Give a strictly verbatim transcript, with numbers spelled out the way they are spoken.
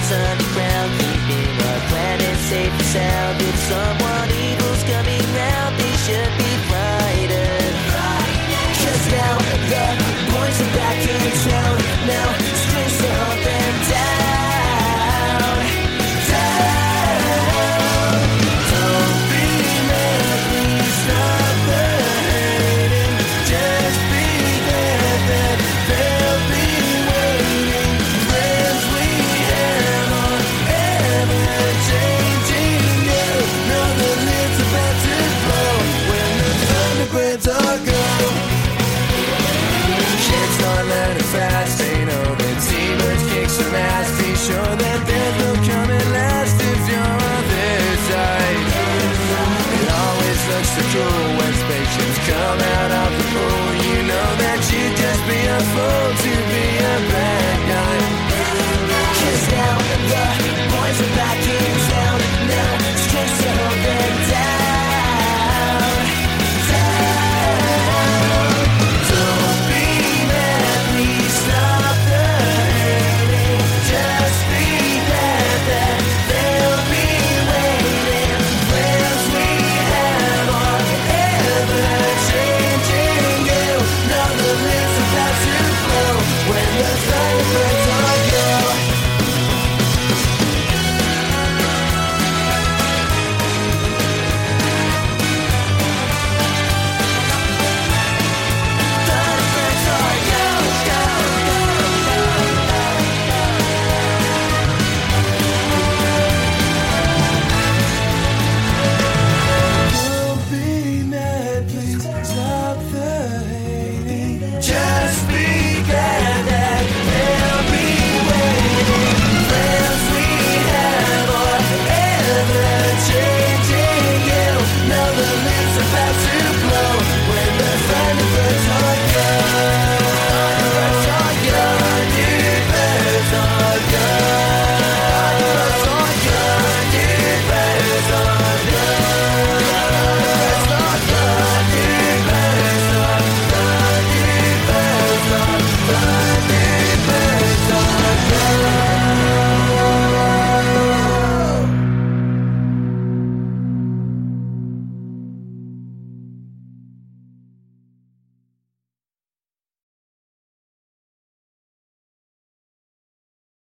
tunnels underground, keeping our planet safe and sound. If someone evil's coming round, they should be frightened. Cause now the boys are back in town. Now it's just to hunt them down, down. Don't be mad, please stop the hating. Just be there, that they'll be waiting. Friends we have are ever changing. You know the lid's about to blow when the thunderbirds are gone. Kids start learning fast, they know that T-Birds kick some ass. Be sure that